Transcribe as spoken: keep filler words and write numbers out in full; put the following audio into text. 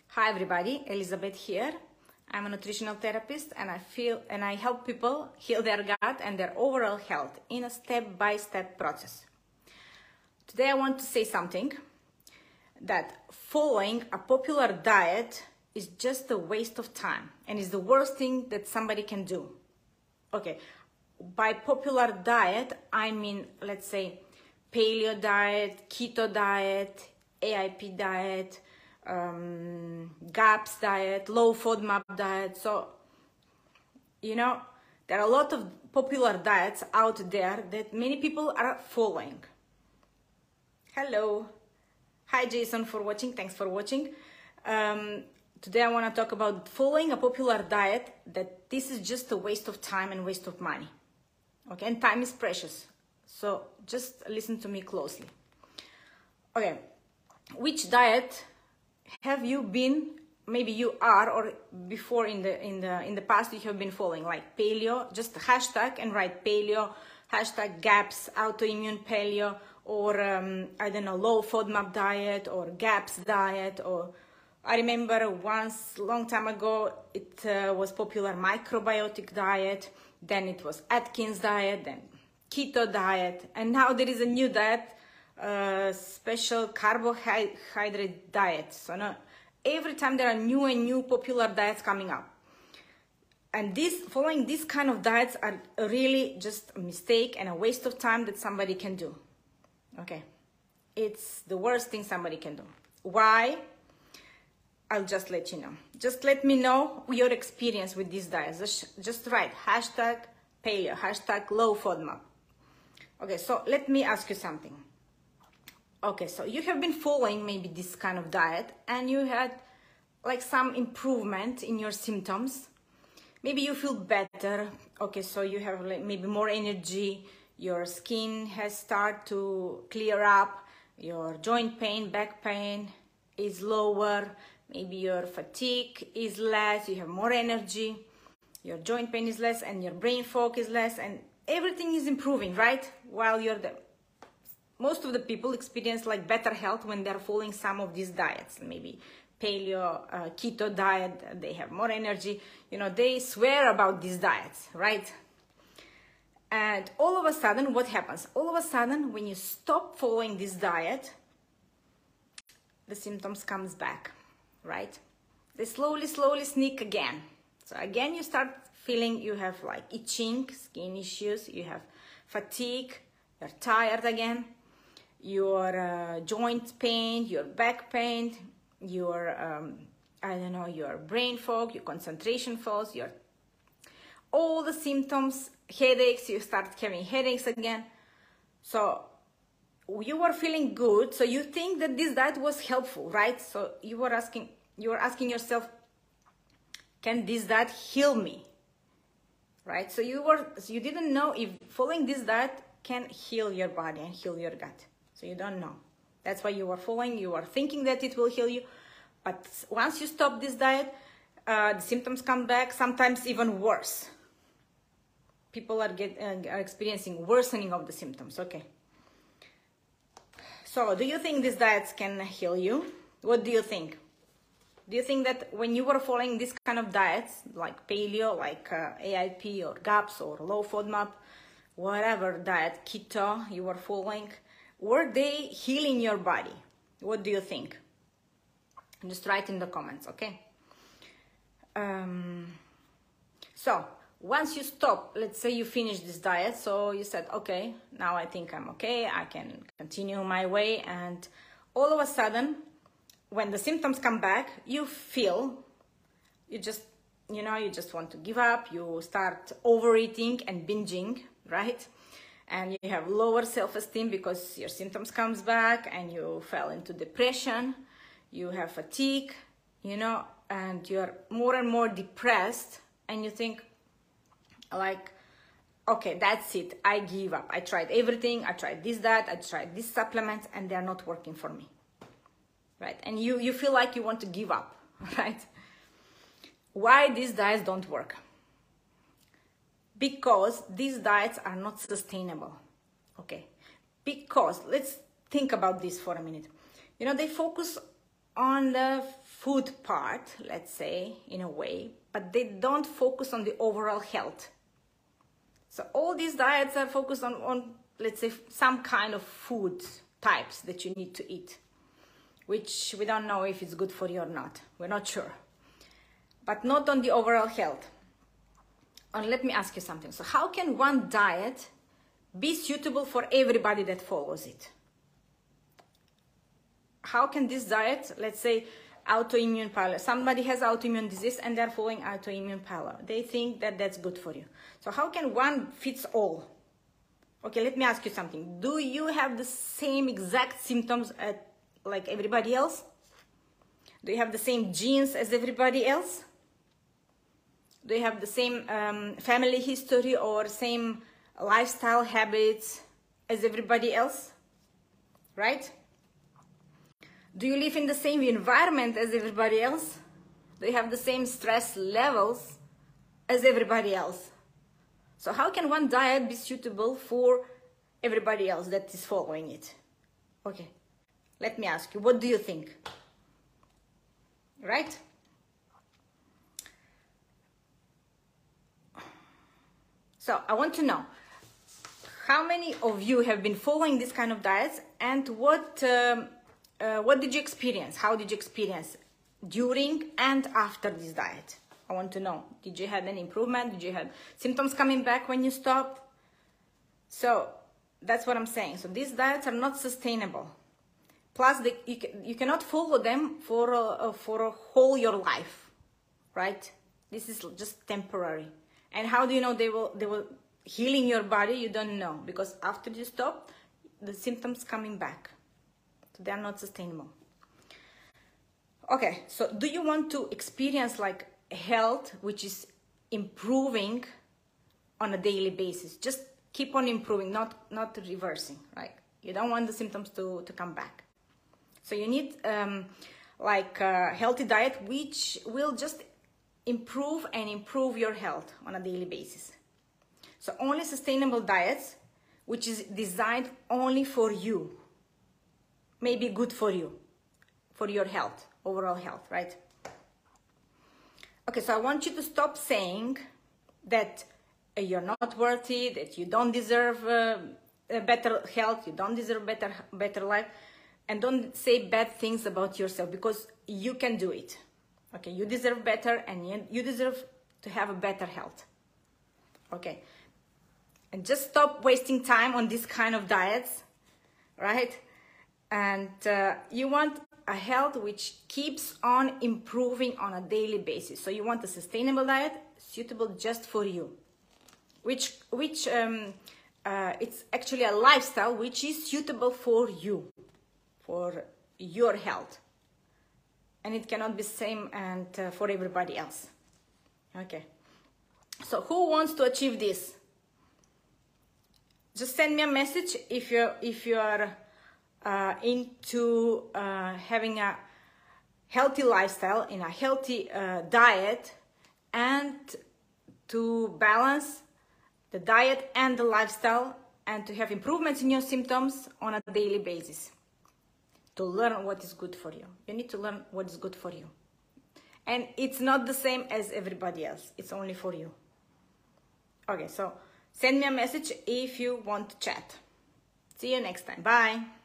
Hi everybody, Elizabeth here. I'm a nutritional therapist and I feel and I help people heal their gut and their overall health in a step-by-step process. Today I want to say something that following a popular diet is just a waste of time and is the worst thing that somebody can do. Okay, by popular diet, I mean, let's say paleo diet, keto diet, A I P diet, um, GAPS diet, low FODMAP diet. So, you know, there are a lot of popular diets out there that many people are following. Hello. Hi, Jason, for watching. Thanks for watching. Um, today I want to talk about following a popular diet, that this is just a waste of time and waste of money. Okay, and time is precious. So just listen to me closely. Okay, which diet have you been, maybe you are, or before in the in the in the past you have been following, like paleo? Just hashtag and write paleo, hashtag GAPS, autoimmune paleo, or um, I don't know, low FODMAP diet, or GAPS diet, or I remember once long time ago it uh, was popular microbiotic diet, then it was Atkins diet, then keto diet, and now there is a new diet, uh, special carbohydrate diet. So no, every time there are new and new popular diets coming up, and this following these kind of diets are really just a mistake and a waste of time that somebody can do. Okay, it's the worst thing somebody can do. Why? I'll just let you know. Just let me know your experience with these diets. Just, just write hashtag paleo, hashtag low FODMAP. Okay, so let me ask you something. Okay, so you have been following maybe this kind of diet and you had like some improvement in your symptoms. Maybe you feel better. Okay, so you have like maybe more energy. Your skin has started to clear up. Your joint pain, back pain is lower. Maybe your fatigue is less. You have more energy. Your joint pain is less and your brain fog is less, and everything is improving, right? While you're the most of the people experience like better health when they're following some of these diets, maybe paleo, uh, keto diet. They have more energy. You know, they swear about these diets, right? And all of a sudden, what happens? All of a sudden, when you stop following this diet, the symptoms comes back, right? They slowly, slowly sneak again. So again, you start feeling you have like itching, skin issues, you have fatigue, you're tired again, your uh, joint pain, your back pain, your, um, I don't know, your brain fog, your concentration falls, your, all the symptoms, headaches, you start having headaches again. So you were feeling good, so you think that this diet was helpful, right? So you were asking, you were asking yourself, can this diet heal me? Right? So you were, so you didn't know if following this diet can heal your body and heal your gut. So you don't know. That's why you were following. You were thinking that it will heal you, but once you stop this diet, uh, the symptoms come back. Sometimes even worse. People are get uh, are experiencing worsening of the symptoms. Okay. So, do you think these diets can heal you? What do you think? Do you think that when you were following this kind of diets, like paleo, like uh, A I P or GAPS or low FODMAP, whatever diet, keto you were following, were they healing your body? What do you think? Just write in the comments, okay? Um, so, once you stop, let's say you finish this diet, so you said, okay, now I think I'm okay, I can continue my way, and all of a sudden, when the symptoms come back, you feel, you just, you know, you just want to give up, you start overeating and binging, right? And you have lower self-esteem because your symptoms comes back, and you fell into depression, you have fatigue, you know, and you're more and more depressed, and you think, like, okay, that's it, I give up. I tried everything, I tried this, that, I tried these supplements, and they're not working for me, right? And you, you feel like you want to give up, right? Why these diets don't work? Because these diets are not sustainable, okay? Because, let's think about this for a minute. You know, they focus on the food part, let's say, in a way, but they don't focus on the overall health. So all these diets are focused on, on let's say, some kind of food types that you need to eat, which we don't know if it's good for you or not. We're not sure. But not on the overall health. And let me ask you something. So how can one diet be suitable for everybody that follows it? How can this diet, let's say, autoimmune paleo, somebody has autoimmune disease and they're following autoimmune paleo. They think that that's good for you. So how can one fits all? Okay, let me ask you something. Do you have the same exact symptoms as, like everybody else? Do you have the same genes as everybody else? Do you have the same um, family history or same lifestyle habits as everybody else? Right? Do you live in the same environment as everybody else? Do you have the same stress levels as everybody else? So how can one diet be suitable for everybody else that is following it? Okay, let me ask you, what do you think? Right? So I want to know, how many of you have been following this kind of diets, and what um, uh, what did you experience? How did you experience during and after this diet? I want to know, did you have any improvement? Did you have symptoms coming back when you stopped? So that's what I'm saying. So these diets are not sustainable. Plus, they, you, can, you cannot follow them for a, for a whole your life, right? This is just temporary. And how do you know they will they will healing your body? You don't know, because after you stop, the symptoms coming back. So they are not sustainable. Okay, so do you want to experience like health which is improving on a daily basis? Just keep on improving, not not reversing, right? You don't want the symptoms to, to come back. So you need um, like a healthy diet which will just improve and improve your health on a daily basis. So only sustainable diets which is designed only for you may be good for you, for your health, overall health, right? Okay, so I want you to stop saying that uh, you're not worthy, that you don't deserve uh, a better health, you don't deserve better better life, and don't say bad things about yourself, because you can do it. Okay, you deserve better, and you, you deserve to have a better health. Okay, and just stop wasting time on this kind of diets, right? And uh, you want a health which keeps on improving on a daily basis. So you want a sustainable diet suitable just for you, which which um, uh, it's actually a lifestyle which is suitable for you, for your health, and it cannot be same and uh, for everybody else. Okay, so who wants to achieve this? Just send me a message if you're if you are uh, into uh, having a healthy lifestyle, in a healthy uh, diet, and to balance the diet and the lifestyle, and to have improvements in your symptoms on a daily basis. To learn what is good for you. You need to learn what is good for you. And it's not the same as everybody else. It's only for you. Okay, so send me a message if you want to chat. See you next time. Bye.